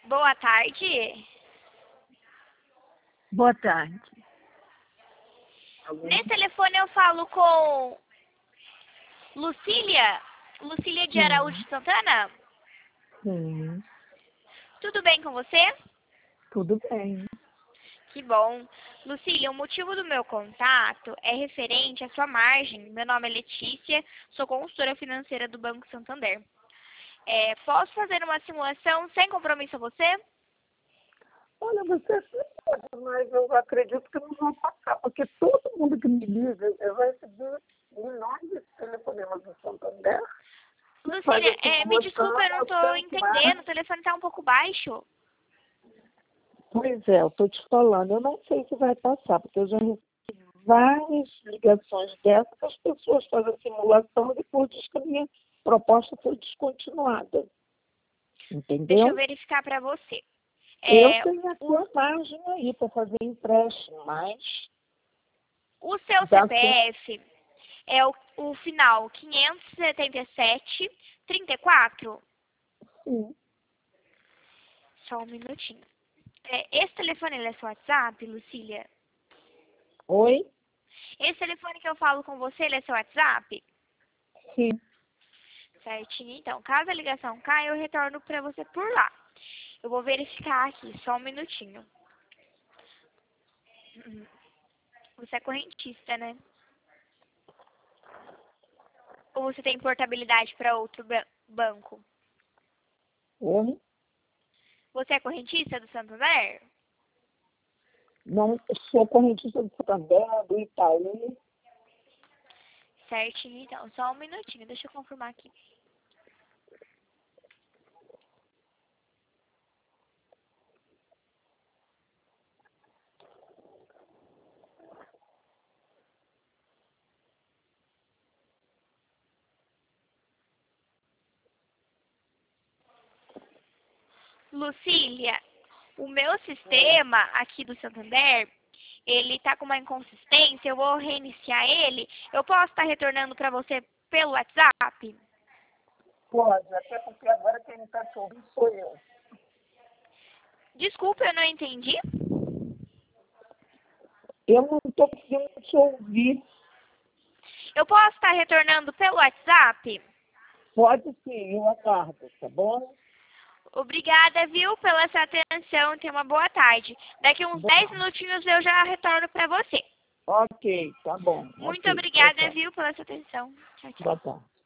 Boa tarde. Boa tarde. Nesse telefone eu falo com Lucília? Lucília de Araújo Santana? Sim, Tudo bem com você? tudo bem. Que bom. Lucília, o motivo do meu contato é referente à sua margem. Meu nome é Letícia, sou consultora financeira do Banco Santander. Posso fazer uma simulação sem compromisso a você? Olha, você pode, mas eu acredito que não vão passar, porque todo mundo que me liga, eu vou receber milhões de telefonemas do Santander. Faz Lucília, a me desculpa, eu não simulação, estou tanto mais. entendendo. O telefone está um pouco baixo. Pois é, eu estou te falando, eu não sei se vai passar, porque eu já recebi várias ligações dessas, que as pessoas fazem a simulação e depois diz que a minha proposta foi descontinuada. Deixa eu Entendeu? verificar para você. Eu tenho a sua margem aí para fazer empréstimo, mas O seu já tem. CPF é o final 577-34? Sim. Só um minutinho. Esse telefone ele é seu WhatsApp, Lucília? Oi? Esse telefone que eu falo com você, ele é seu WhatsApp? Sim. Certinho. Então, caso a ligação caia, eu retorno para você por lá. Eu vou verificar aqui, só um minutinho. Você é correntista, né? Ou você tem portabilidade para outro banco? Oi? Você é correntista do Santander? Não sou correntista do Santander, do Itaú. Certinho, então. Só um minutinho, deixa eu confirmar aqui. Lucília, o meu sistema aqui do Santander, ele tá com uma inconsistência, eu vou reiniciar ele. Eu posso estar retornando para você pelo WhatsApp? Pode, até porque agora quem está te ouvindo sou eu. Desculpa, eu não entendi. Eu não estou conseguindo te ouvir. Eu posso estar retornando pelo WhatsApp? Pode sim, eu aguardo, tá bom? Obrigada, viu, pela sua atenção. Tenha uma boa tarde. Daqui uns Bom, 10 minutinhos eu já retorno para você. ok, tá bom. Muito Ok, tchau, obrigada, tchau. viu, pela sua atenção. Tchau, tchau. Boa tarde.